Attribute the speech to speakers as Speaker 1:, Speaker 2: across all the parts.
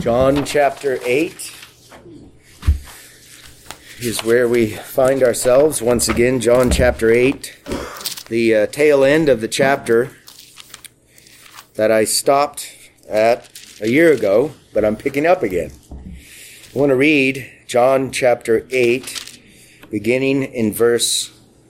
Speaker 1: John chapter 8 is where we find ourselves once again. John chapter 8, the tail end of the chapter that I stopped at a year ago, but I'm picking up again. I want to read John chapter 8, beginning in verse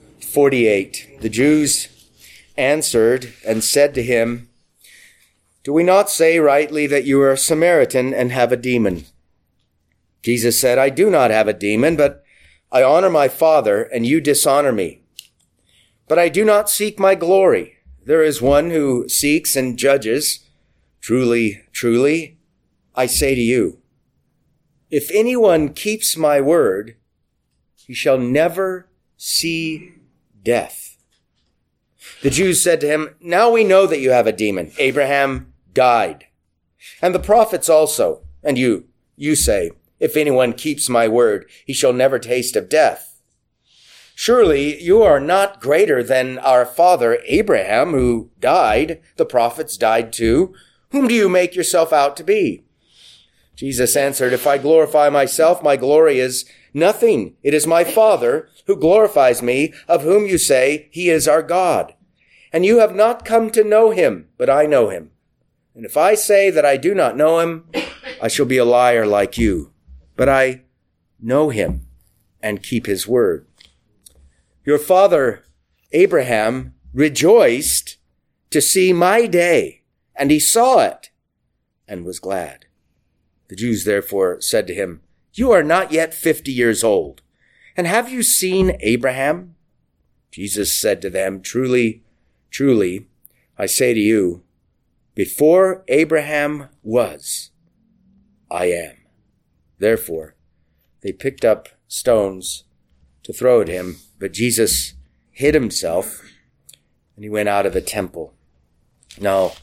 Speaker 1: 48. The Jews answered and said to him, "Do we not say rightly that you are a Samaritan and have a demon?" Jesus said, "I do not have a demon, but I honor my Father, and you dishonor me. But I do not seek my glory. There is one who seeks and judges. Truly, truly, I say to you, if anyone keeps my word, he shall never see death." The Jews said to him, "Now we know that you have a demon. Abraham died, and the prophets also. And you say, if anyone keeps my word, he shall never taste of death. Surely you are not greater than our father Abraham, who died. The prophets died too. Whom do you make yourself out to be?" Jesus answered, "If I glorify myself, my glory is nothing. It is my Father who glorifies me, of whom you say he is our God. And you have not come to know him, but I know him. And if I say that I do not know him, I shall be a liar like you. But I know him and keep his word. Your father Abraham rejoiced to see my day, and he saw it and was glad." The Jews therefore said to him, "You are not yet 50 years old, and have you seen Abraham?" Jesus said to them, "Truly, truly, I say to you, before Abraham was, I am." Therefore, they picked up stones to throw at him, but Jesus hid himself, and he went out of the temple. Now,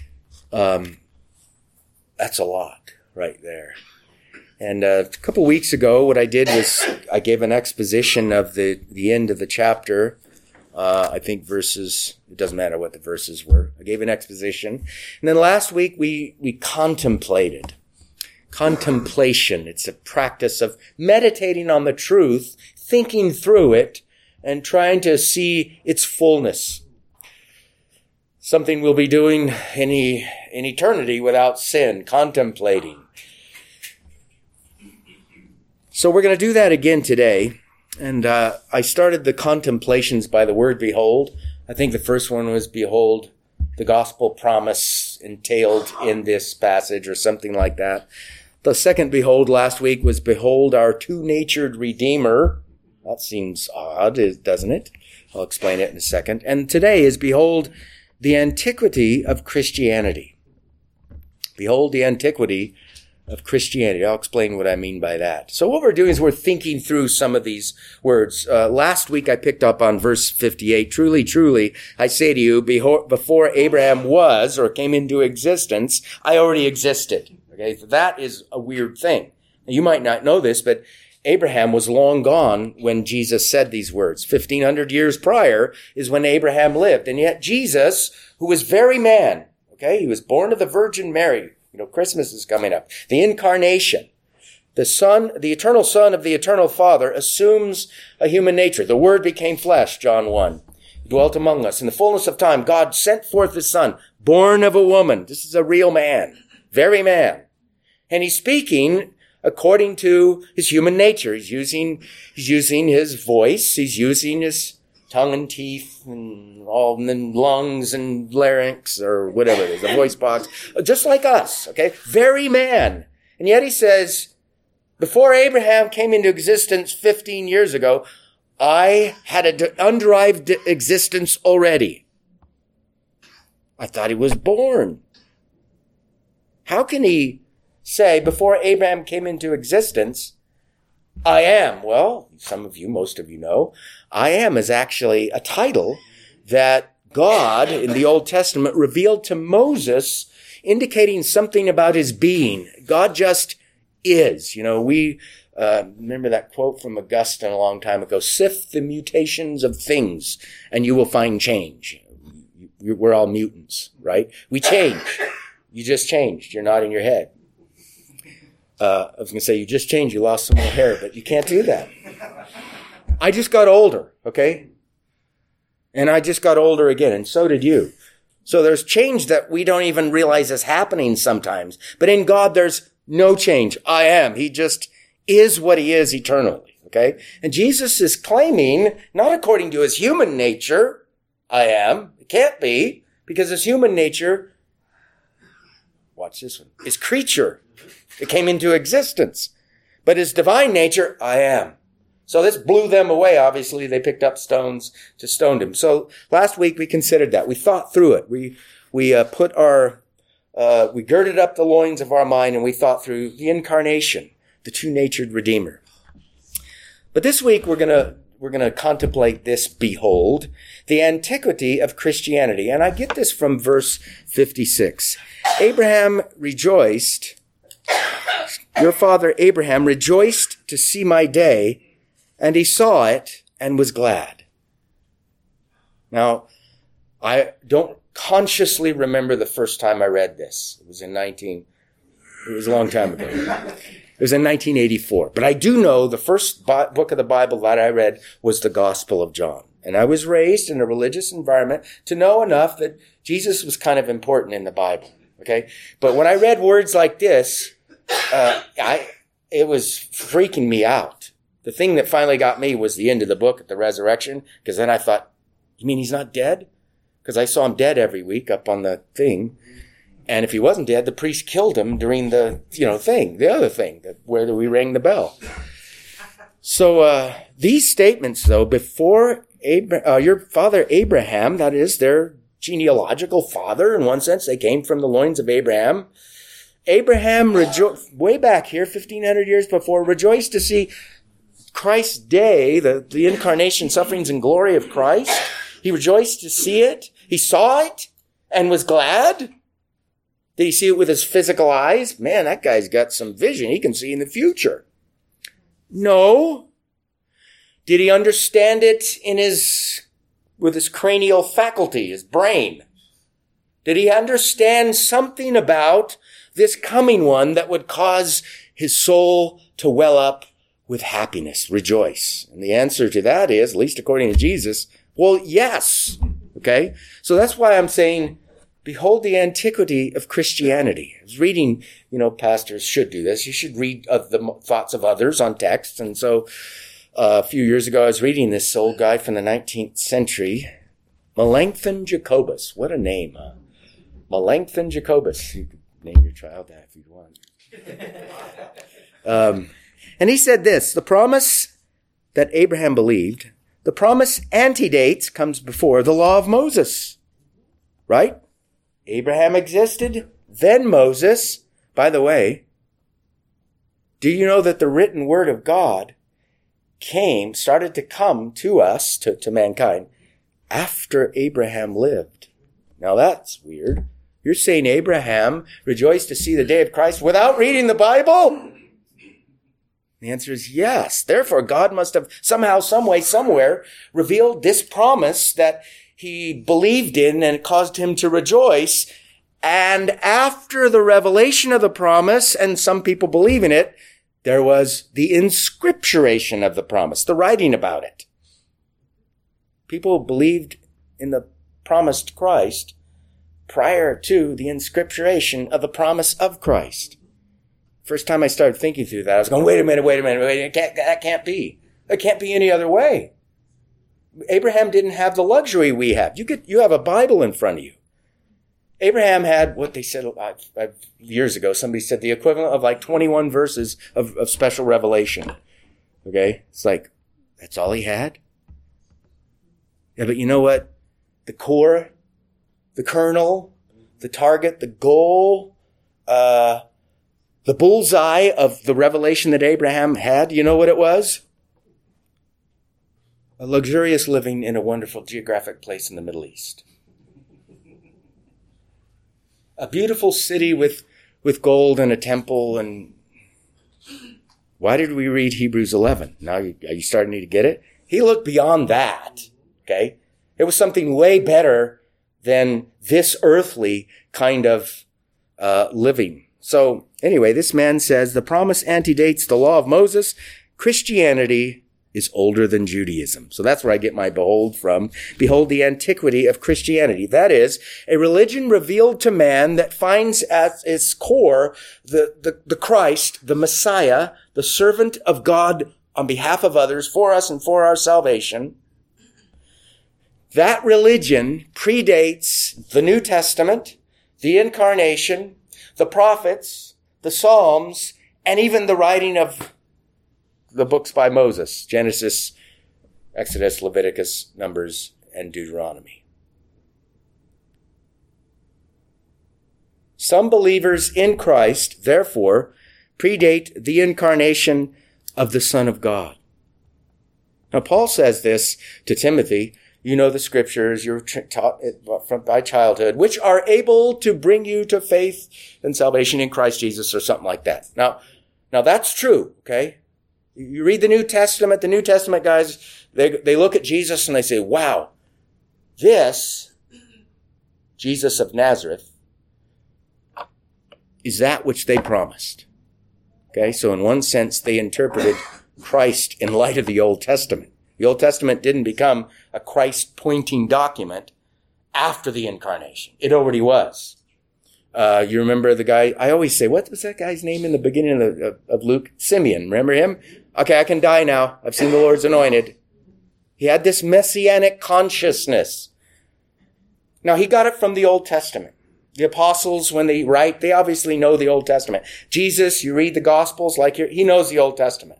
Speaker 1: that's a lot right there. And a couple weeks ago, what I did was I gave an exposition of the end of the chapter. I think verses, it doesn't matter what the verses were. I gave an exposition. And then last week we contemplated. Contemplation. It's a practice of meditating on the truth, thinking through it, and trying to see its fullness. Something we'll be doing in eternity without sin, contemplating. So we're going to do that again today. And I started the contemplations by the word behold. I think the first one was behold, the gospel promise entailed in this passage or something like that. The second behold last week was behold our two-natured Redeemer. That seems odd, doesn't it? I'll explain it in a second. And today is behold the antiquity of Christianity. Behold the antiquity of Christianity. I'll explain what I mean by that. So what we're doing is we're thinking through some of these words. Last week I picked up on verse 58. Truly, truly, I say to you, before Abraham was or came into existence, I already existed. Okay, so that is a weird thing. Now, you might not know this, but Abraham was long gone when Jesus said these words. 1,500 years prior is when Abraham lived. And yet Jesus, who was very man, okay, he was born of the Virgin Mary. You know, Christmas is coming up. The incarnation, the Son, the eternal Son of the eternal Father, assumes a human nature. The Word became flesh, John 1. He dwelt among us. In the fullness of time, God sent forth his Son, born of a woman. This is a real man, very man. And he's speaking according to his human nature. He's using his voice. He's using his tongue and teeth and all and then lungs and larynx or whatever it is, a voice box, just like us, okay? Very man. And yet he says, before Abraham came into existence 15 years ago, I had an underived existence already. I thought he was born. How can he say, before Abraham came into existence, I am? Well, some of you, most of you know, I am is actually a title that God in the Old Testament revealed to Moses, indicating something about his being. God just is. You know, we remember that quote from Augustine a long time ago, sift the mutations of things and you will find change. We're all mutants, right? We change. You just changed. You're not in your head. I was going to say, you just changed, you lost some more hair, but you can't do that. I just got older, okay? And I just got older again, and so did you. So there's change that we don't even realize is happening sometimes. But in God, there's no change. I am. He just is what he is eternally, okay? And Jesus is claiming, not according to his human nature, I am. It can't be, because his human nature, watch this one, is creature. It came into existence. But his divine nature, I am. So this blew them away, obviously. They picked up stones to stone him. So last week we considered that. We thought through it. We girded up the loins of our mind and we thought through the incarnation, the two-natured Redeemer. But this week we're gonna contemplate this, behold, the antiquity of Christianity. And I get this from verse 56. Abraham rejoiced, your father Abraham rejoiced to see my day, and he saw it and was glad. Now, I don't consciously remember the first time I read this. It was a long time ago. It was in 1984. But I do know the first book of the Bible that I read was the Gospel of John. And I was raised in a religious environment to know enough that Jesus was kind of important in the Bible. Okay? But when I read words like this, it was freaking me out. The thing that finally got me was the end of the book at the resurrection, because then I thought, you mean he's not dead? Because I saw him dead every week up on the thing. And if he wasn't dead, the priest killed him during the other thing, where we rang the bell. So these statements, though, before your father Abraham, that is their genealogical father, in one sense, they came from the loins of Abraham. Abraham, way back here, 1,500 years before, rejoiced to see Christ's day, the incarnation, sufferings, and glory of Christ. He rejoiced to see it. He saw it and was glad. Did he see it with his physical eyes? Man, that guy's got some vision. He can see in the future. No. Did he understand it with his cranial faculty, his brain? Did he understand something about this coming one that would cause his soul to well up with happiness, rejoice? And the answer to that is, at least according to Jesus, well, yes. Okay? So that's why I'm saying, behold the antiquity of Christianity. I was reading, pastors should do this. You should read the thoughts of others on texts. And so a few years ago, I was reading this old guy from the 19th century, Melanchthon Jacobus. What a name, huh? Melanchthon Jacobus. You could name your child that if you'd want. And he said this, the promise that Abraham believed, the promise antedates, comes before the law of Moses, right? Abraham existed, then Moses. By the way, do you know that the written word of God started to come to us, to mankind, after Abraham lived? Now that's weird. You're saying Abraham rejoiced to see the day of Christ without reading the Bible? The answer is yes. Therefore, God must have somehow, some way, somewhere revealed this promise that he believed in and it caused him to rejoice. And after the revelation of the promise, and some people believe in it, there was the inscripturation of the promise, the writing about it. People believed in the promised Christ prior to the inscripturation of the promise of Christ. First time I started thinking through that, I was going, wait a minute. That can't be. It can't be any other way. Abraham didn't have the luxury we have. You have a Bible in front of you. Abraham had what they said years ago. Somebody said the equivalent of like 21 verses of special revelation. Okay? It's like, that's all he had? Yeah, but you know what? The core, the kernel, the target, the goal, the bullseye of the revelation that Abraham had, you know what it was? A luxurious living in a wonderful geographic place in the Middle East. A beautiful city with gold and a temple. And why did we read Hebrews 11? Now, are you starting to get it? He looked beyond that, okay? It was something way better than this earthly kind of living. So Anyway, this man says the promise antedates the law of Moses. Christianity is older than Judaism. So that's where I get my behold from. Behold the antiquity of Christianity. That is, a religion revealed to man that finds at its core the Christ, the Messiah, the servant of God on behalf of others, for us and for our salvation. That religion predates the New Testament, the Incarnation, the prophets, the Psalms, and even the writing of the books by Moses, Genesis, Exodus, Leviticus, Numbers, and Deuteronomy. Some believers in Christ, therefore, predate the incarnation of the Son of God. Now, Paul says this to Timothy. You know the scriptures, you're taught by childhood, which are able to bring you to faith and salvation in Christ Jesus, or something like that. Now that's true, okay? You read the New Testament guys, they look at Jesus and they say, wow, this, Jesus of Nazareth, is that which they promised. Okay, so in one sense, they interpreted Christ in light of the Old Testament. The Old Testament didn't become a Christ-pointing document after the incarnation. It already was. You remember the guy, I always say, what was that guy's name in the beginning of Luke? Simeon, remember him? Okay, I can die now. I've seen the Lord's anointed. He had this messianic consciousness. Now, he got it from the Old Testament. The apostles, when they write, they obviously know the Old Testament. Jesus, you read the Gospels, he knows the Old Testament.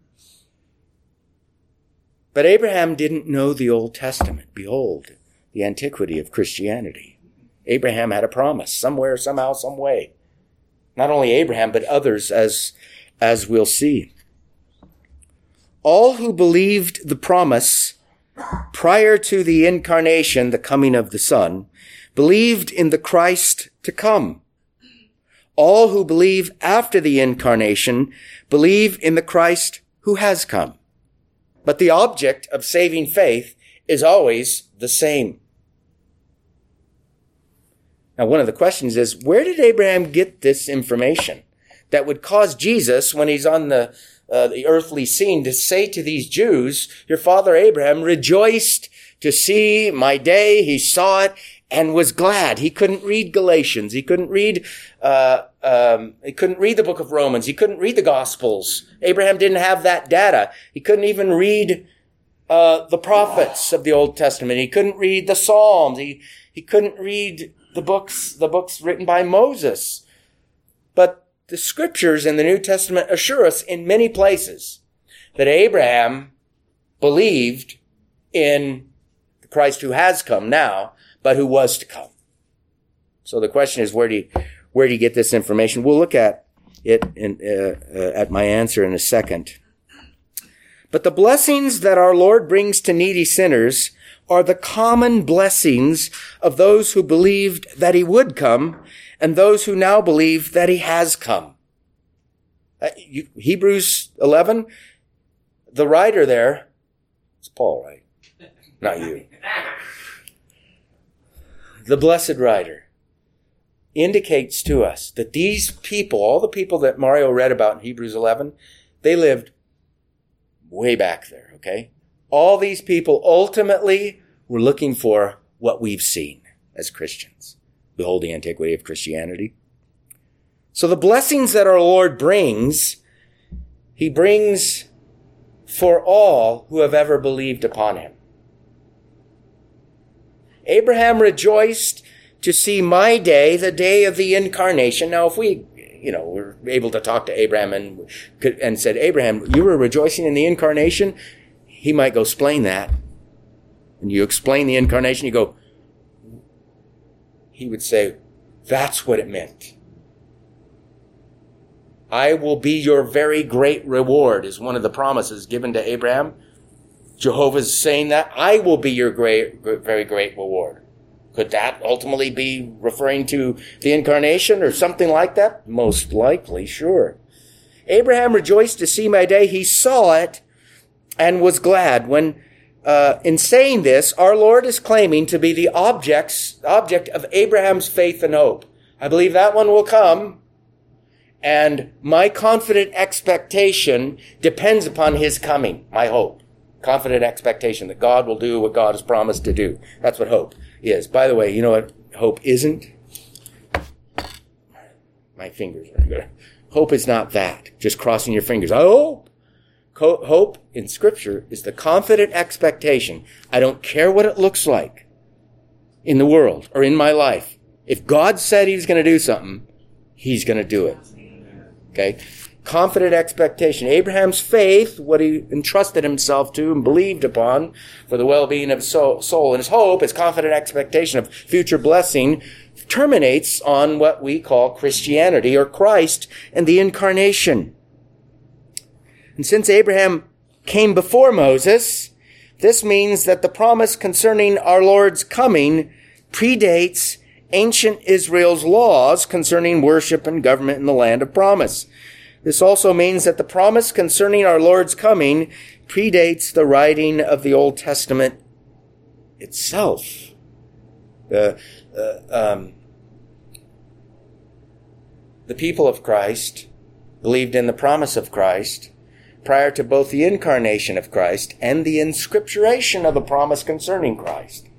Speaker 1: But Abraham didn't know the Old Testament. Behold, the antiquity of Christianity. Abraham had a promise somewhere, somehow, some way. Not only Abraham, but others, as we'll see. All who believed the promise prior to the incarnation, the coming of the Son, believed in the Christ to come. All who believe after the incarnation believe in the Christ who has come. But the object of saving faith is always the same. Now, one of the questions is, where did Abraham get this information that would cause Jesus, when he's on the earthly scene, to say to these Jews, your father Abraham rejoiced to see my day. He saw it and was glad. He couldn't read Galatians. He couldn't read the book of Romans. He couldn't read the Gospels. Abraham didn't have that data. He couldn't even read the prophets of the Old Testament. He couldn't read the Psalms. He couldn't read the books written by Moses. But the scriptures in the New Testament assure us in many places that Abraham believed in the Christ who has come now, but who was to come. So the question is, where do you get this information? We'll look at it at my answer in a second. But the blessings that our Lord brings to needy sinners are the common blessings of those who believed that he would come and those who now believe that he has come. Hebrews 11, the writer there, it's Paul, right? Not you. The blessed writer indicates to us that these people, all the people that Mario read about in Hebrews 11, they lived way back there, okay? All these people ultimately were looking for what we've seen as Christians. Behold the antiquity of Christianity. So the blessings that our Lord brings, he brings for all who have ever believed upon him. Abraham rejoiced to see my day, the day of the incarnation. Now, if we, were able to talk to Abraham and said, Abraham, you were rejoicing in the incarnation, he might go, explain that. And you explain the incarnation, you go, he would say, that's what it meant. I will be your very great reward is one of the promises given to Abraham. Jehovah's saying that I will be your very great reward. Could that ultimately be referring to the incarnation or something like that? Most likely, sure. Abraham rejoiced to see my day. He saw it and was glad. When, in saying this, our Lord is claiming to be the object of Abraham's faith and hope. I believe that one will come. And my confident expectation depends upon his coming, my hope. Confident expectation that God will do what God has promised to do. That's what hope is. By the way, you know what hope isn't? My fingers are good. Hope is not that. Just crossing your fingers. I hope. Hope in Scripture is the confident expectation. I don't care what it looks like in the world or in my life. If God said he's going to do something, he's going to do it. Okay? Confident expectation. Abraham's faith, what he entrusted himself to and believed upon for the well-being of his soul. And his hope, his confident expectation of future blessing, terminates on what we call Christianity or Christ and the incarnation. And since Abraham came before Moses, this means that the promise concerning our Lord's coming predates ancient Israel's laws concerning worship and government in the land of promise. This also means that the promise concerning our Lord's coming predates the writing of the Old Testament itself. The people of Christ believed in the promise of Christ prior to both the incarnation of Christ and the inscripturation of the promise concerning Christ.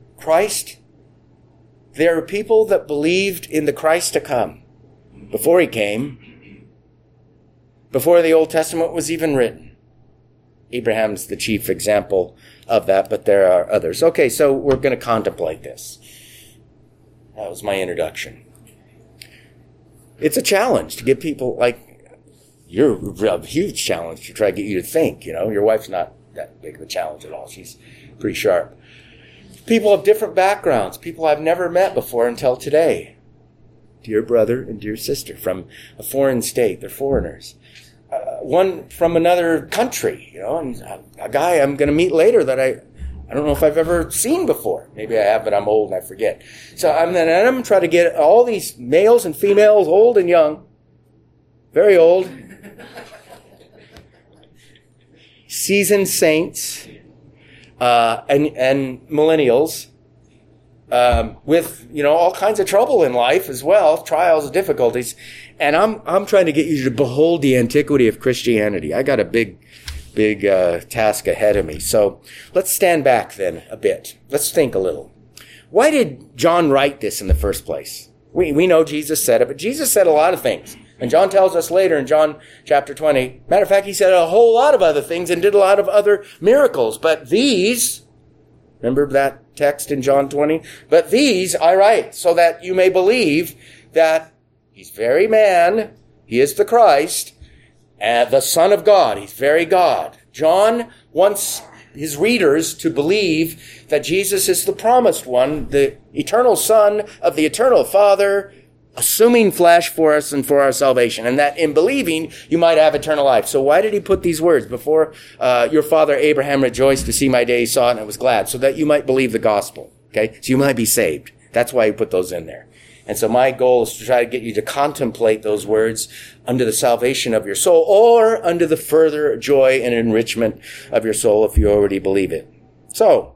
Speaker 1: There are people that believed in the Christ to come before he came, before the Old Testament was even written. Abraham's the chief example of that, but there are others. Okay, so we're going to contemplate this. That was my introduction. It's a challenge to get people, you're a huge challenge to try to get you to think, Your wife's not that big of a challenge at all. She's pretty sharp. People of different backgrounds, people I've never met before until today. Dear brother and dear sister from a foreign state, they're foreigners. One from another country, and a guy I'm going to meet later that I don't know if I've ever seen before. Maybe I have, but I'm old and I forget. So I'm trying to get all these males and females, old and young, very old, seasoned saints, and millennials, with, all kinds of trouble in life as well, trials and difficulties. And I'm trying to get you to behold the antiquity of Christianity. I got a big task ahead of me. So let's stand back then a bit. Let's think a little. Why did John write this in the first place? We know Jesus said it, but Jesus said a lot of things. And John tells us later in John chapter 20, matter of fact, he said a whole lot of other things and did a lot of other miracles. But these, remember that text in John 20? But these I write so that you may believe that he's very man, he is the Christ, and the Son of God, he's very God. John wants his readers to believe that Jesus is the promised one, the eternal Son of the eternal Father, assuming flesh for us and for our salvation, and that in believing you might have eternal life. So why did he put these words? Before your father Abraham rejoiced to see my day, he saw it and was glad, so that you might believe the gospel. Okay, so you might be saved. That's why he put those in there. And so my goal is to try to get you to contemplate those words under the salvation of your soul, or under the further joy and enrichment of your soul if you already believe it. So,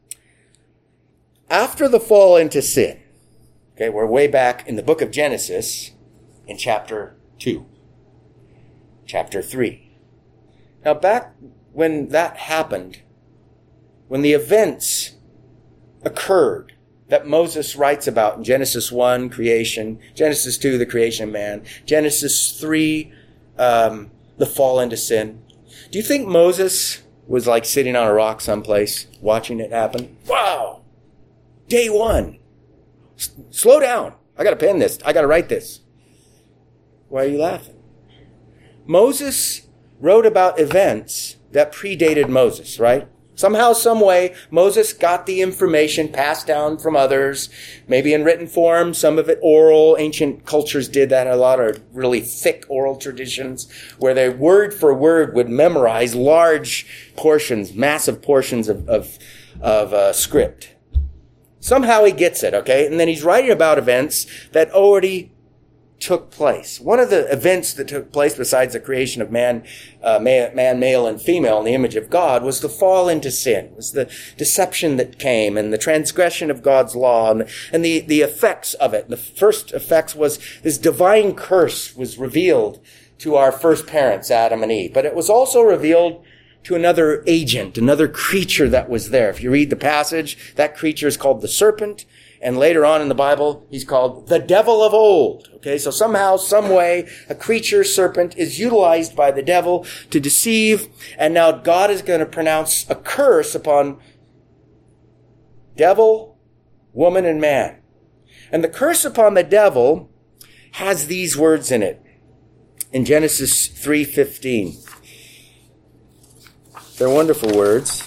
Speaker 1: after the fall into sin, okay, we're way back in the book of Genesis in chapter 2, chapter 3. Now, back when that happened, when the events occurred that Moses writes about in Genesis 1, creation, Genesis 2, the creation of man, Genesis 3, the fall into sin. Do you think Moses was like sitting on a rock someplace watching it happen? Wow! Day one. Slow down. I got to pen this. I got to write this. Why are you laughing? Moses wrote about events that predated Moses, right? Somehow, some way, Moses got the information passed down from others, maybe in written form, some of it oral. Ancient cultures did that a lot, or really thick oral traditions, where they word for word would memorize large portions, massive portions of script. Somehow he gets it, okay? And then he's writing about events that already took place. One of the events that took place besides the creation of man, male and female in the image of God, was the fall into sin. It was the deception that came and the transgression of God's law and the effects of it. The first effects was this divine curse was revealed to our first parents, Adam and Eve. But it was also revealed to another agent, another creature that was there. If you read the passage, that creature is called the serpent. And later on in the Bible, he's called the devil of old. Okay, so somehow, some way, a creature, serpent, is utilized by the devil to deceive. And now God is going to pronounce a curse upon devil, woman, and man. And the curse upon the devil has these words in it. In Genesis 3:15. They're wonderful words.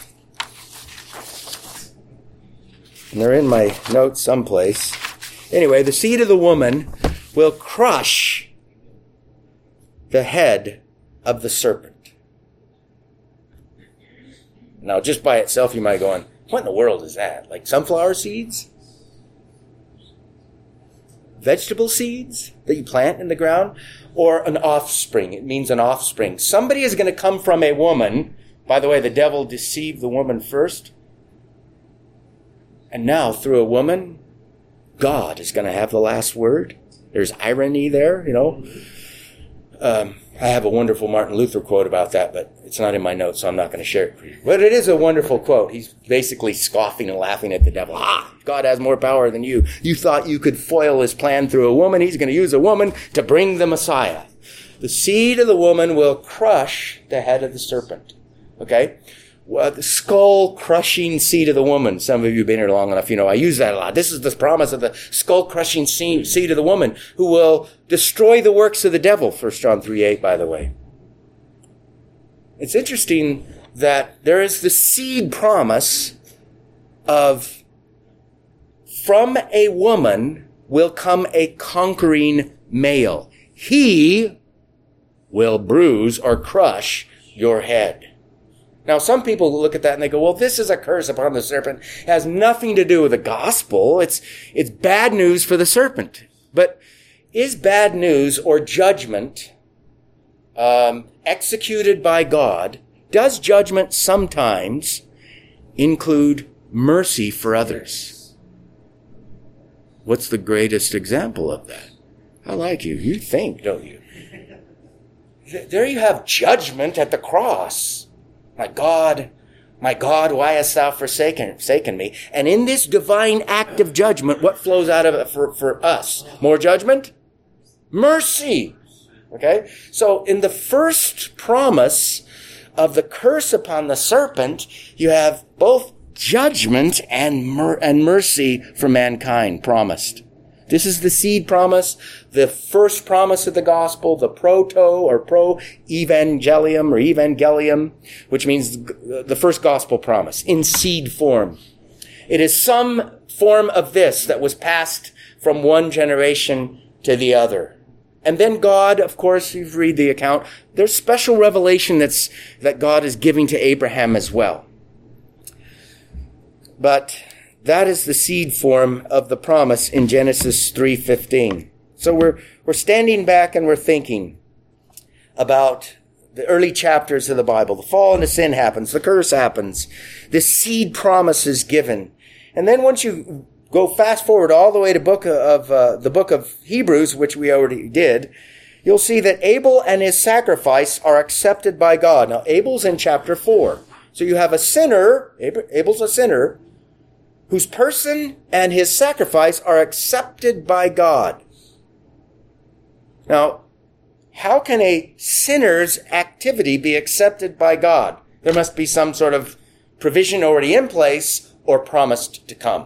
Speaker 1: And they're in my notes someplace. Anyway, the seed of the woman will crush the head of the serpent. Now, just by itself, you might go on, what in the world is that? Like sunflower seeds? Vegetable seeds that you plant in the ground? Or an offspring? It means an offspring. Somebody is going to come from a woman. By the way, the devil deceived the woman first. And now, through a woman, God is going to have the last word. There's irony there, you know. I have a wonderful Martin Luther quote about that, but it's not in my notes, so I'm not going to share it for you. But it is a wonderful quote. He's basically scoffing and laughing at the devil. God has more power than you. You thought you could foil his plan through a woman. He's going to use a woman to bring the Messiah. The seed of the woman will crush the head of the serpent. Okay? Well, the skull-crushing seed of the woman. Some of you have been here long enough, you know, I use that a lot. This is the promise of the skull-crushing seed of the woman who will destroy the works of the devil, 1 John 3:8, by the way. It's interesting that there is the seed promise of from a woman will come a conquering male. He will bruise or crush your head. Now, some people look at that and they go, well, this is a curse upon the serpent. It has nothing to do with the gospel. It's bad news for the serpent. But is bad news or judgment executed by God, does judgment sometimes include mercy for others? What's the greatest example of that? I like you. You think, don't you? There you have judgment at the cross. My God, why hast thou forsaken me? And in this divine act of judgment, what flows out of it for us? More judgment? Mercy. Okay? So in the first promise of the curse upon the serpent, you have both judgment and mercy for mankind promised. This is the seed promise, the first promise of the gospel, the proto or evangelium, which means the first gospel promise in seed form. It is some form of this that was passed from one generation to the other. And then God, of course, you read the account, there's special revelation that God is giving to Abraham as well. But that is the seed form of the promise in Genesis 3:15. So we're standing back and we're thinking about the early chapters of the Bible. The fall into sin happens. The curse happens. This seed promise is given. And then once you go fast forward all the way to the book of Hebrews, which we already did, you'll see that Abel and his sacrifice are accepted by God. Now, Abel's in chapter 4. So you have a sinner, Abel's a sinner, whose person and his sacrifice are accepted by God. Now, how can a sinner's activity be accepted by God? There must be some sort of provision already in place or promised to come.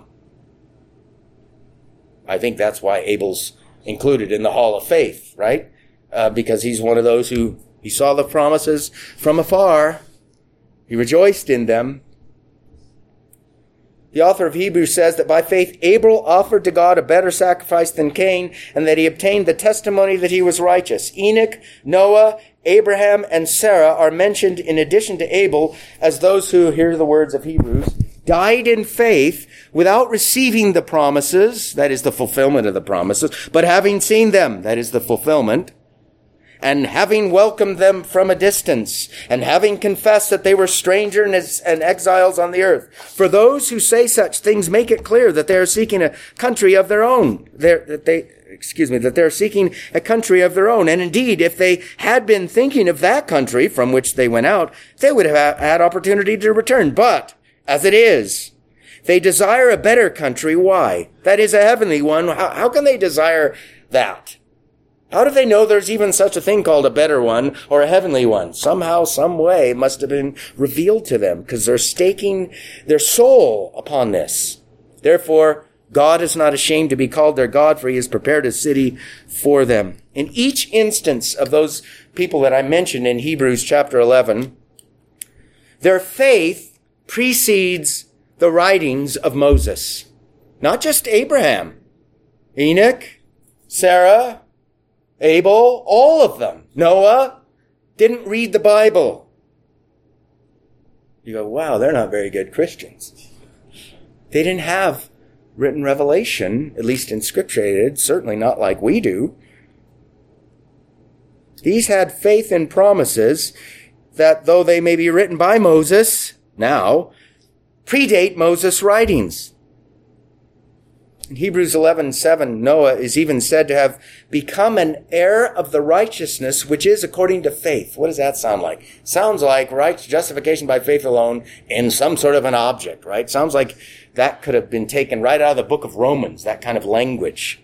Speaker 1: I think that's why Abel's included in the Hall of Faith, right? Because he's one of those who, he saw the promises from afar. He rejoiced in them. The author of Hebrews says that by faith Abel offered to God a better sacrifice than Cain, and that he obtained the testimony that he was righteous. Enoch, Noah, Abraham, and Sarah are mentioned in addition to Abel as those who, hear the words of Hebrews, died in faith without receiving the promises, that is the fulfillment of the promises, but having seen them, that is the fulfillment, and having welcomed them from a distance, and having confessed that they were strangers and exiles on the earth. For those who say such things make it clear that they are seeking a country of their own, that they're seeking a country of their own. And indeed, if they had been thinking of that country from which they went out, they would have had opportunity to return. But as it is, they desire a better country. Why? That is a heavenly one. How can they desire that? How do they know there's even such a thing called a better one or a heavenly one? Somehow, some way it must have been revealed to them because they're staking their soul upon this. Therefore, God is not ashamed to be called their God, for he has prepared a city for them. In each instance of those people that I mentioned in Hebrews chapter 11, their faith precedes the writings of Moses. Not just Abraham, Enoch, Sarah, Abel, all of them. Noah didn't read the Bible. You go, wow, they're not very good Christians. They didn't have written revelation, at least in Scripture, they did, certainly not like we do. These had faith in promises that, though they may be written by Moses now, predate Moses' writings. In Hebrews 11:7, Noah is even said to have become an heir of the righteousness which is according to faith. What does that sound like? Sounds like justification by faith alone in some sort of an object, right? Sounds like that could have been taken right out of the book of Romans, that kind of language.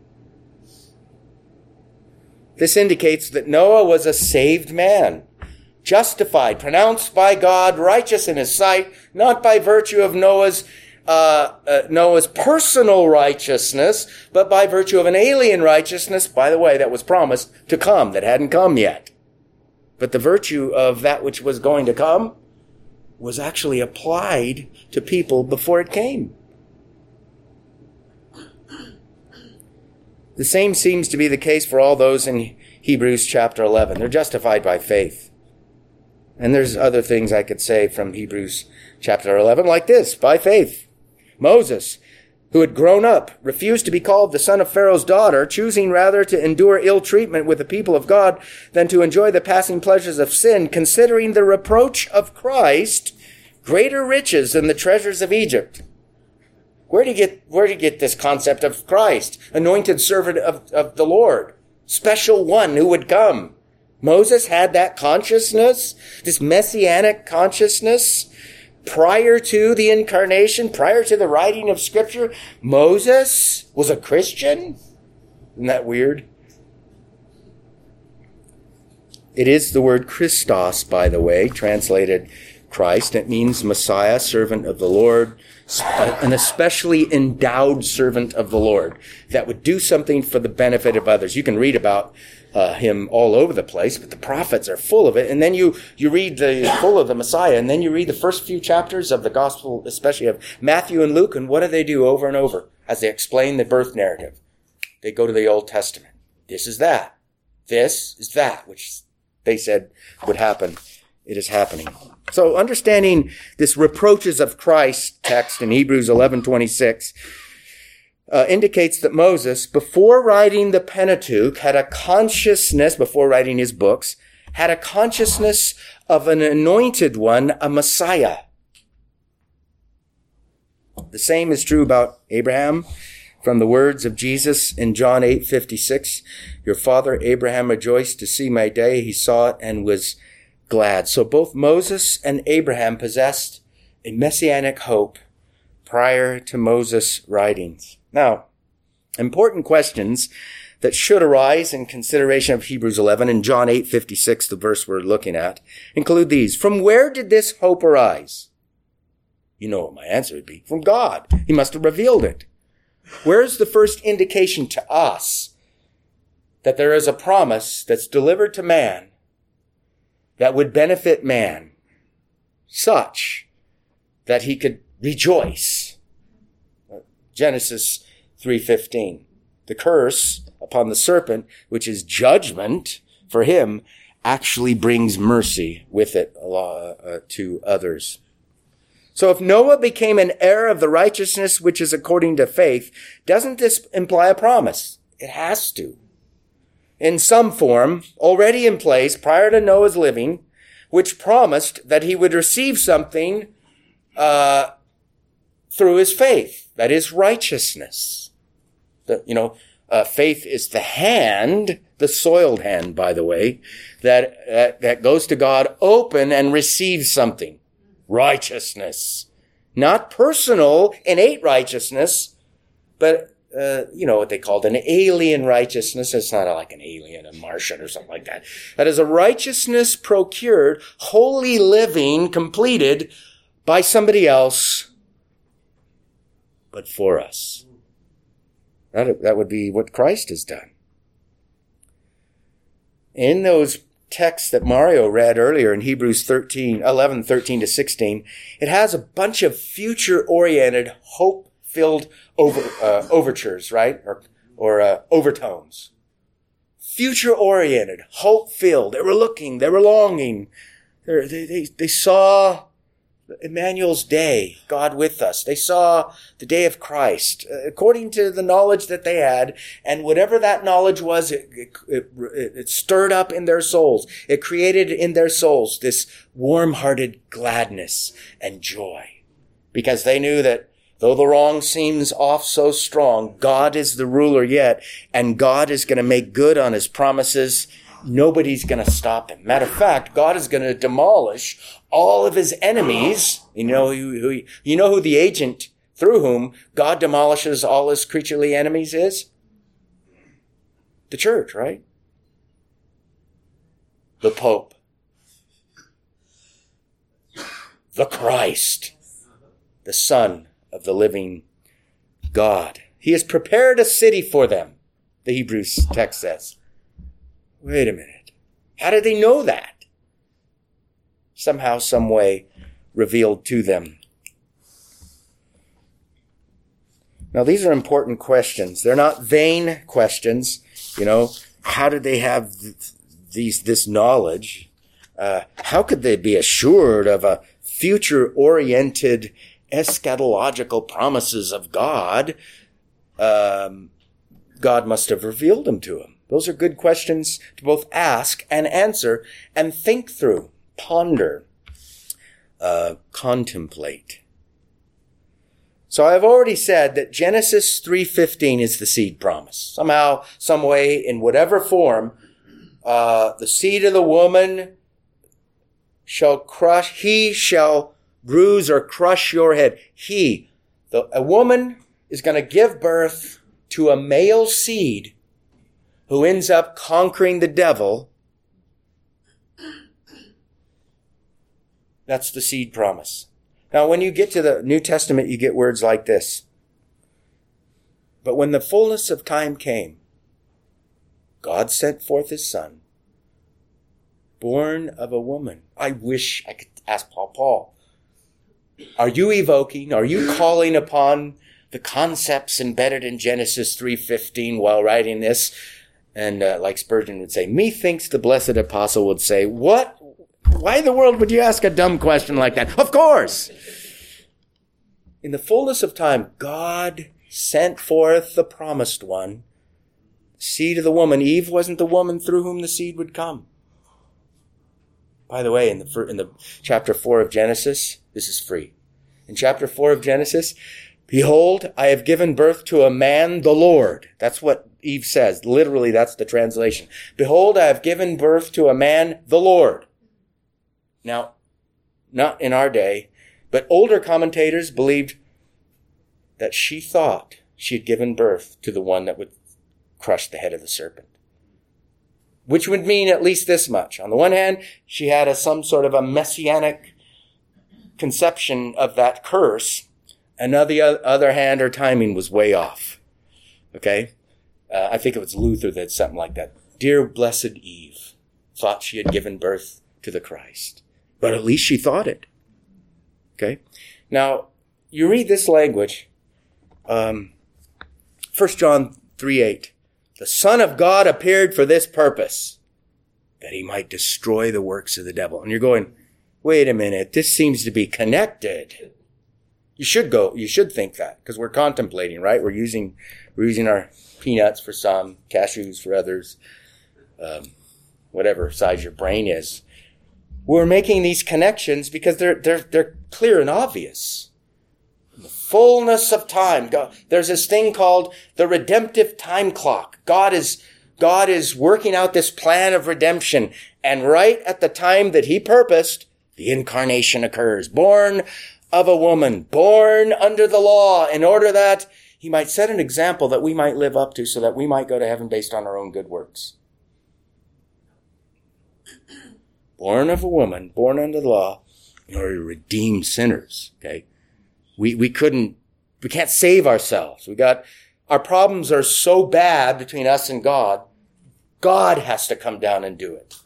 Speaker 1: This indicates that Noah was a saved man, justified, pronounced by God, righteous in his sight, not by virtue of Noah's personal righteousness, but by virtue of an alien righteousness, by the way, that was promised to come, that hadn't come yet. But the virtue of that which was going to come was actually applied to people before it came. The same seems to be the case for all those in Hebrews chapter 11. They're justified by faith. And there's other things I could say from Hebrews chapter 11, like this, by faith. Moses, who had grown up, refused to be called the son of Pharaoh's daughter, choosing rather to endure ill treatment with the people of God than to enjoy the passing pleasures of sin, considering the reproach of Christ greater riches than the treasures of Egypt. Where do you get this concept of Christ, anointed servant of the Lord, special one who would come? Moses had that consciousness, this messianic consciousness, prior to the incarnation, prior to the writing of Scripture. Moses was a Christian? Isn't that weird? It is the word Christos, by the way, translated Christ. It means Messiah, servant of the Lord, an especially endowed servant of the Lord that would do something for the benefit of others. You can read about him all over the place, but the prophets are full of it. And then you read full of the Messiah, and then you read the first few chapters of the gospel, especially of Matthew and Luke, and what do over and over as they explain the birth narrative? They go to the Old Testament. This is that. This is that, which they said would happen. It is happening. So understanding this reproaches of Christ text in Hebrews 11:26 indicates that Moses, before writing the Pentateuch, had a consciousness, before writing his books, had a consciousness of an anointed one, a Messiah. The same is true about Abraham. From the words of Jesus in John 8:56, your father Abraham rejoiced to see my day. He saw it and was glad. So both Moses and Abraham possessed a messianic hope prior to Moses' writings. Now, important questions that should arise in consideration of Hebrews 11 and John 8:56, the verse we're looking at, include these. From where did this hope arise? You know what my answer would be. From God. He must have revealed it. Where's the first indication to us that there is a promise that's delivered to man that would benefit man such that he could rejoice? Genesis 3:15. The curse upon the serpent, which is judgment for him, actually brings mercy with it to others. So if Noah became an heir of the righteousness which is according to faith, doesn't this imply a promise? It has to. In some form, already in place prior to Noah's living, which promised that he would receive something through his faith, that is righteousness. Faith is the hand, the soiled hand, by the way, that goes to God open and receives something. Righteousness. Not personal, innate righteousness, but, what they called an alien righteousness. It's not like an alien, a Martian or something like that. That is a righteousness procured, holy living, completed by somebody else, but for us. That would be what Christ has done. In those texts that Mario read earlier in Hebrews 11:13 to 16, it has a bunch of future-oriented, hope-filled overtures, right? Or overtones. Future-oriented, hope-filled. They were looking, they were longing. They saw Emmanuel's day, God with us. They saw the day of Christ, according to the knowledge that they had, and whatever that knowledge was, it stirred up in their souls. It created in their souls this warm-hearted gladness and joy, because they knew that though the wrong seems off so strong, God is the ruler yet, and God is going to make good on his promises. Nobody's going to stop him. Matter of fact, God is going to demolish all of his enemies. You know who the agent through whom God demolishes all his creaturely enemies is? The church, right? The Pope. The Christ. The Son of the living God. He has prepared a city for them, the Hebrews text says. Wait a minute. How did they know that? Somehow, some way, revealed to them. Now, these are important questions. They're not vain questions. How did they have this knowledge? How could they be assured of a future-oriented eschatological promises of God? God must have revealed them to them. Those are good questions to both ask and answer and think through, ponder, contemplate. So I've already said that Genesis 3:15 is the seed promise. Somehow, some way, in whatever form, the seed of the woman he shall bruise or crush your head. A woman is going to give birth to a male seed who ends up conquering the devil. That's the seed promise. Now, when you get to the New Testament, you get words like this. But when the fullness of time came, God sent forth his Son, born of a woman. I wish I could ask Paul, are you calling upon the concepts embedded in Genesis 3:15 while writing this? And like Spurgeon would say, methinks the blessed apostle would say, what? Why in the world would you ask a dumb question like that? Of course! In the fullness of time, God sent forth the promised one, seed of the woman. Eve wasn't the woman through whom the seed would come. By the way, in the chapter 4 of Genesis, this is free. In chapter 4 of Genesis, behold, I have given birth to a man, the Lord. That's what Eve says. Literally, that's the translation. Behold, I have given birth to a man, the Lord. Now, not in our day, but older commentators believed that she thought she had given birth to the one that would crush the head of the serpent. Which would mean at least this much. On the one hand, she had some sort of a messianic conception of that curse. And on the other hand, her timing was way off. Okay? I think it was Luther that something like that. Dear blessed Eve thought she had given birth to the Christ. But at least she thought it. Okay? Now, you read this language. 1 John 3:8. The Son of God appeared for this purpose, that he might destroy the works of the devil. And you're going, wait a minute, this seems to be connected. You should think that, because we're contemplating, right? We're using our peanuts for some, cashews for others, whatever size your brain is. We're making these connections because they're clear and obvious. In the fullness of time, there's this thing called the redemptive time clock. God is working out this plan of redemption, and right at the time that he purposed, the incarnation occurs. Born of a woman, born under the law, in order that he might set an example that we might live up to, so that we might go to heaven based on our own good works. Born of a woman, born under the law, in order to redeem sinners. Okay, we can't save ourselves. Our problems are so bad between us and God. God has to come down and do it.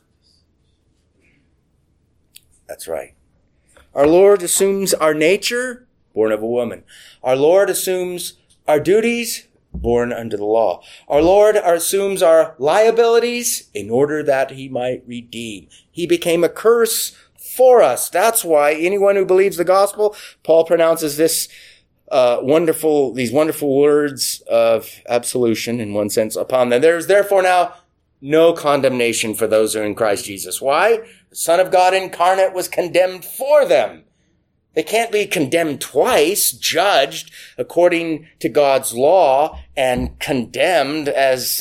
Speaker 1: That's right. Our Lord assumes our nature, born of a woman. Our Lord assumes our duties, born under the law. Our Lord assumes our liabilities in order that he might redeem. He became a curse for us. That's why anyone who believes the gospel, Paul pronounces these wonderful words of absolution, in one sense, upon them. There is therefore now no condemnation for those who are in Christ Jesus. Why? The Son of God incarnate was condemned for them. They can't be condemned twice, judged according to God's law and condemned as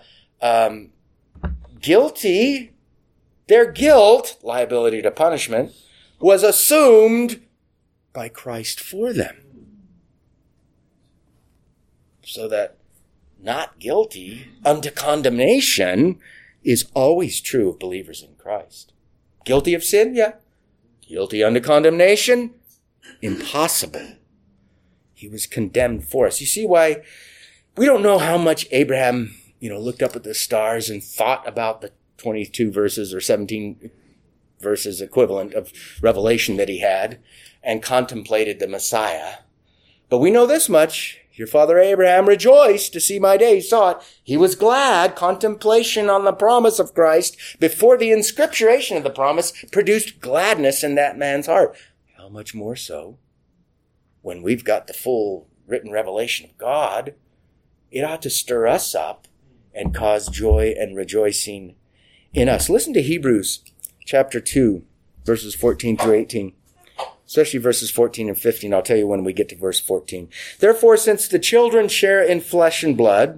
Speaker 1: guilty. Their guilt, liability to punishment, was assumed by Christ for them. So that not guilty unto condemnation is always true of believers in Christ. Guilty of sin? Yeah. Guilty unto condemnation? Impossible. He was condemned for us. You see why we don't know how much Abraham, looked up at the stars and thought about the 22 verses or 17 verses equivalent of revelation that he had and contemplated the Messiah. But we know this much. Your father Abraham rejoiced to see my day. He saw it. He was glad. Contemplation on the promise of Christ before the inscripturation of the promise produced gladness in that man's heart. How much more so when we've got the full written revelation of God? It ought to stir us up and cause joy and rejoicing in us. Listen to Hebrews chapter 2, verses 14 through 18. Especially verses 14 and 15. I'll tell you when we get to verse 14. Therefore, since the children share in flesh and blood,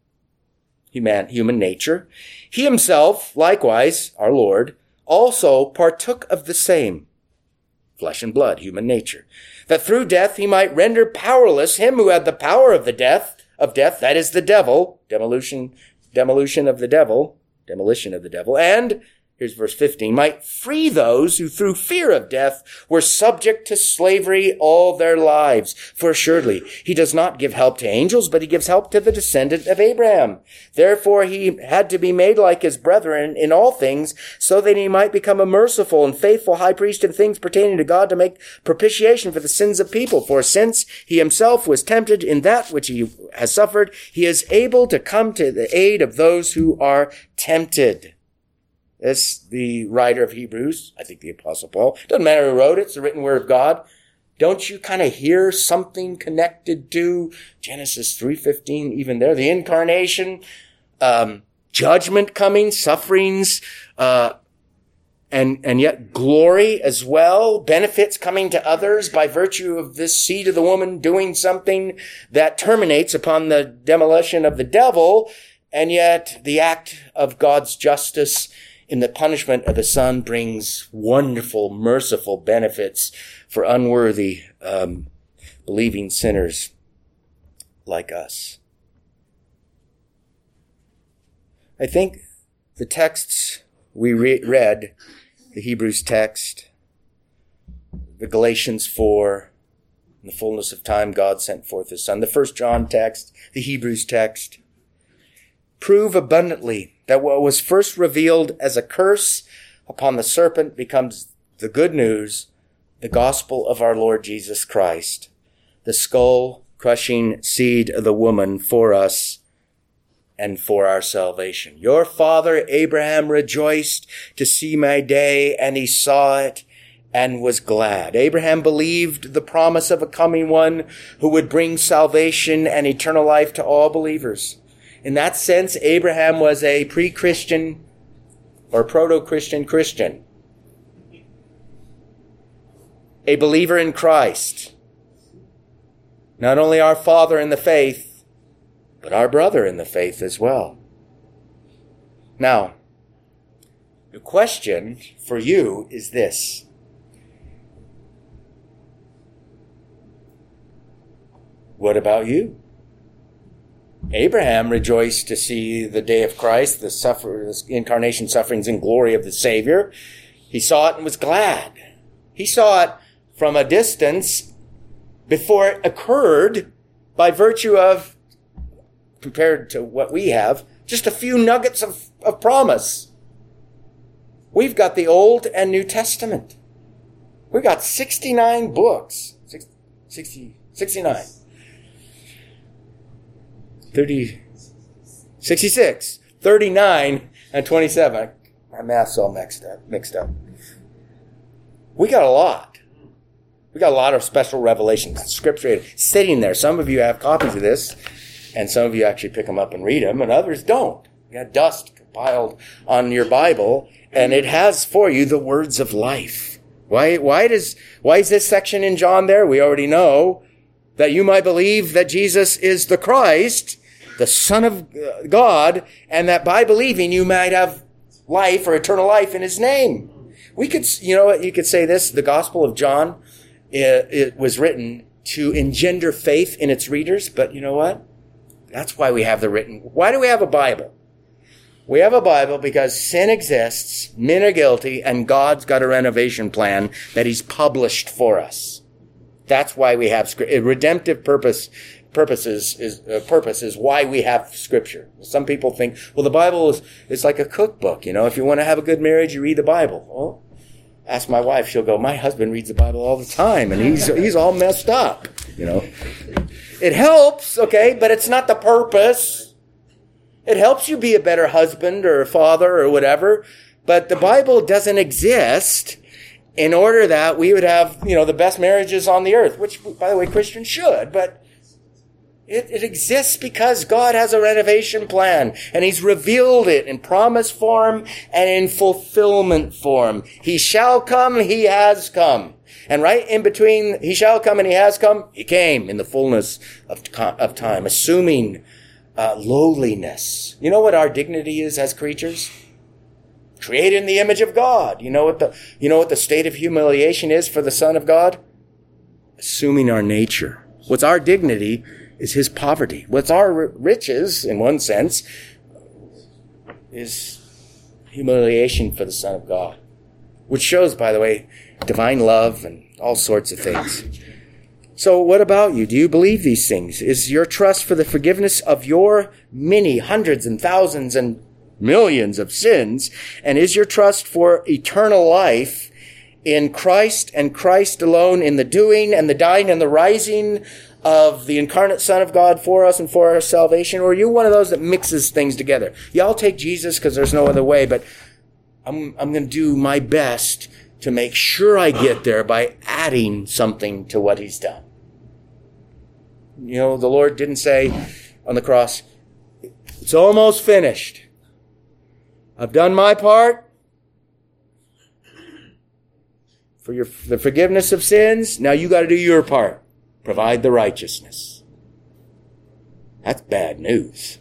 Speaker 1: human nature, he himself, likewise, our Lord, also partook of the same, flesh and blood, human nature, that through death he might render powerless him who had the power of death, that is the devil, demolition of the devil, and here's verse 15, might free those who through fear of death were subject to slavery all their lives. For assuredly, he does not give help to angels, but he gives help to the descendant of Abraham. Therefore, he had to be made like his brethren in all things, so that he might become a merciful and faithful high priest in things pertaining to God to make propitiation for the sins of people. For since he himself was tempted in that which he has suffered, he is able to come to the aid of those who are tempted. That's the writer of Hebrews, I think the Apostle Paul. Doesn't matter who wrote it, it's the written word of God. Don't you kind of hear something connected to Genesis 3:15 even there? The incarnation, judgment coming, sufferings, and yet glory as well, benefits coming to others by virtue of this seed of the woman doing something that terminates upon the demolition of the devil, and yet the act of God's justice in the punishment of the Son brings wonderful, merciful benefits for unworthy, believing sinners like us. I think the texts we read, the Hebrews text, the Galatians 4, in the fullness of time God sent forth his Son, the 1 John text, the Hebrews text, prove abundantly that what was first revealed as a curse upon the serpent becomes the good news, the gospel of our Lord Jesus Christ, the skull-crushing seed of the woman for us and for our salvation. Your father Abraham rejoiced to see my day, and he saw it and was glad. Abraham believed the promise of a coming one who would bring salvation and eternal life to all believers. In that sense, Abraham was a pre-Christian or proto-Christian Christian. A believer in Christ. Not only our father in the faith, but our brother in the faith as well. Now, the question for you is this. What about you? Abraham rejoiced to see the day of Christ, the incarnation, sufferings, and glory of the Savior. He saw it and was glad. He saw it from a distance before it occurred by virtue of, compared to what we have, just a few nuggets of promise. We've got the Old and New Testament. We've got 69 books. 69. 66, 39, and 27. My math's all mixed up. We got a lot. We got a lot of special revelations, scripture sitting there. Some of you have copies of this, and some of you actually pick them up and read them, and others don't. You got dust compiled on your Bible, and it has for you the words of life. Why is this section in John there? We already know that you might believe that Jesus is the Christ, the Son of God, and that by believing you might have life or eternal life in his name. You could say this, the Gospel of John, it was written to engender faith in its readers, but you know what? That's why we have why do we have a Bible? We have a Bible because sin exists, men are guilty, and God's got a renovation plan that he's published for us. That's why we have a redemptive purpose is why we have Scripture. Some people think, well, the Bible is like a cookbook. If you want to have a good marriage, you read the Bible. Well, ask my wife, she'll go, my husband reads the Bible all the time, and he's all messed up. It helps, okay, but it's not the purpose. It helps you be a better husband or a father or whatever, but the Bible doesn't exist in order that we would have, the best marriages on the earth, which, by the way, Christians should, but it exists because God has a renovation plan, and he's revealed it in promise form and in fulfillment form. He shall come, he has come. And right in between he shall come and he has come, he came in the fullness of time, assuming lowliness. You know what our dignity is as creatures? Created in the image of God. You know what the state of humiliation is for the Son of God? Assuming our nature. What's our dignity is his poverty. What's our riches, in one sense, is humiliation for the Son of God. Which shows, by the way, divine love and all sorts of things. So what about you? Do you believe these things? Is your trust for the forgiveness of your many hundreds and thousands and millions of sins? And is your trust for eternal life in Christ and Christ alone, in the doing and the dying and the rising of the incarnate Son of God for us and for our salvation? Or are you one of those that mixes things together? Yeah, I'll take Jesus because there's no other way, but I'm going to do my best to make sure I get there by adding something to what he's done. The Lord didn't say on the cross, it's almost finished. I've done my part for the forgiveness of sins. Now you got to do your part. Provide the righteousness. That's bad news.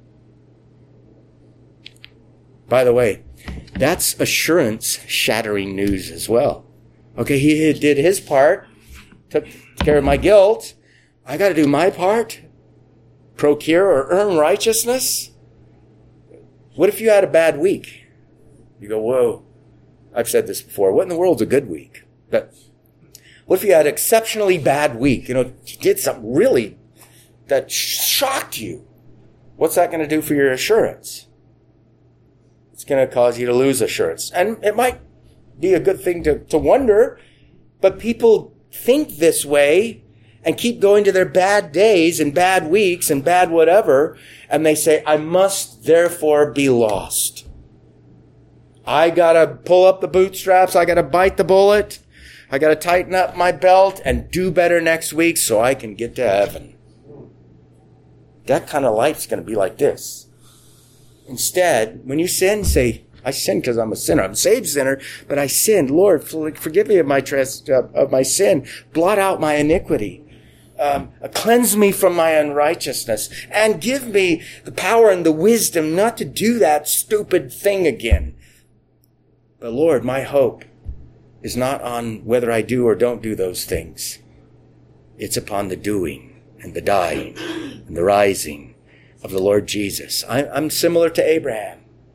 Speaker 1: By the way, that's assurance-shattering news as well. Okay, he did his part, took care of my guilt. I got to do my part, procure or earn righteousness. What if you had a bad week? You go, whoa, I've said this before. What in the world's a good week? But what if you had an exceptionally bad week? You did something really that shocked you. What's that going to do for your assurance? It's going to cause you to lose assurance. And it might be a good thing to wonder, but people think this way and keep going to their bad days and bad weeks and bad whatever, and they say, I must therefore be lost. I got to pull up the bootstraps. I got to bite the bullet. I got to tighten up my belt and do better next week so I can get to heaven. That kind of life's going to be like this. Instead, when you sin, say, I sin because I'm a sinner. I'm a saved sinner, but I sinned. Lord, forgive me of my sin. Blot out my iniquity. Cleanse me from my unrighteousness. And give me the power and the wisdom not to do that stupid thing again. But Lord, my hope is not on whether I do or don't do those things. It's upon the doing and the dying and the rising of the Lord Jesus. I'm similar to Abraham.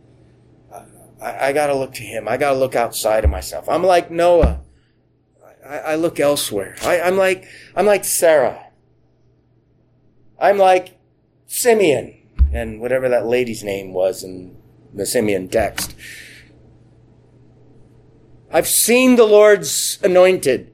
Speaker 1: I got to look to him. I got to look outside of myself. I'm like Noah. I look elsewhere. I'm like Sarah. I'm like Simeon and whatever that lady's name was in the Simeon text. I've seen the Lord's anointed.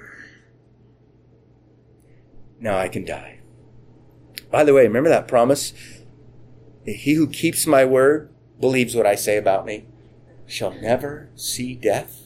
Speaker 1: Now I can die. By the way, remember that promise? He who keeps my word, believes what I say about me, shall never see death.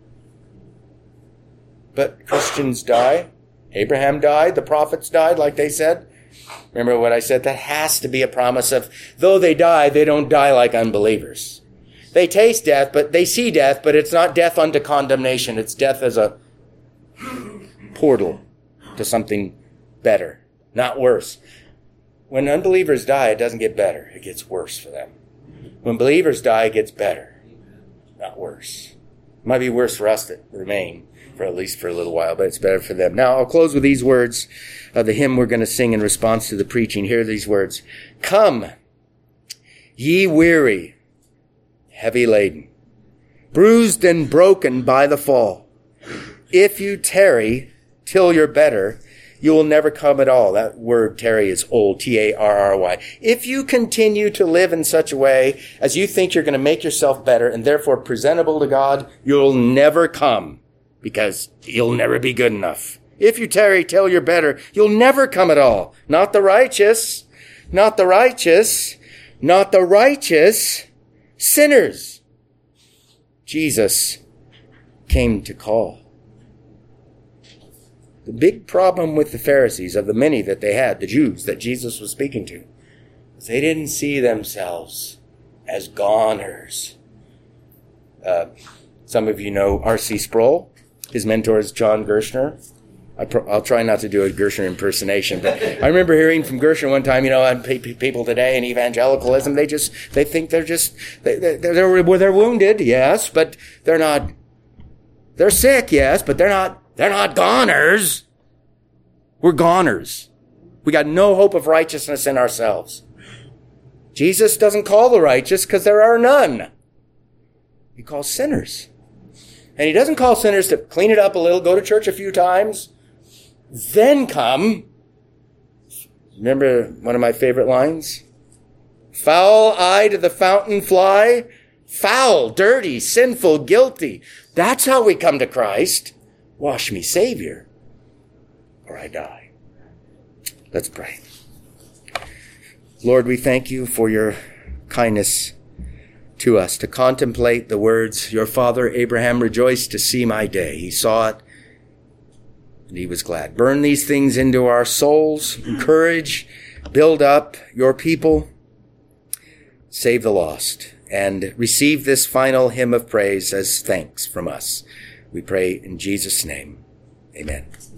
Speaker 1: But Christians die. Abraham died. The prophets died, like they said. Remember what I said? That has to be a promise of, though they die, they don't die like unbelievers. They taste death, but they see death, but it's not death unto condemnation. It's death as a portal to something better, not worse. When unbelievers die, it doesn't get better. It gets worse for them. When believers die, it gets better, not worse. It might be worse for us that remain, for at least for a little while, but it's better for them. Now, I'll close with these words of the hymn we're going to sing in response to the preaching. Hear these words. Come, ye weary, heavy laden, bruised and broken by the fall. If you tarry till you're better, you will never come at all. That word tarry is old, T-A-R-R-Y. If you continue to live in such a way as you think you're going to make yourself better and therefore presentable to God, you'll never come because you'll never be good enough. If you tarry till you're better, you'll never come at all. Not the righteous, not the righteous, not the righteous, sinners. Jesus came to call. The big problem with the Pharisees, of the many that they had, the Jews that Jesus was speaking to, is they didn't see themselves as goners. Some of you know R.C. Sproul. His mentor is John Gershner. I'll try not to do a Gershner impersonation, but I remember hearing from Gershner one time, and people today in evangelicalism, they think they're wounded, yes, but they're sick, yes, but they're not goners. We're goners. We got no hope of righteousness in ourselves. Jesus doesn't call the righteous because there are none. He calls sinners. And he doesn't call sinners to clean it up a little, go to church a few times, then come. Remember one of my favorite lines? Foul I to the fountain fly. Foul, dirty, sinful, guilty. That's how we come to Christ. Wash me, Savior, or I die. Let's pray. Lord, we thank you for your kindness to us to contemplate the words, your father Abraham rejoiced to see my day. He saw it and he was glad. Burn these things into our souls, encourage, build up your people, save the lost, and receive this final hymn of praise as thanks from us. We pray in Jesus' name. Amen.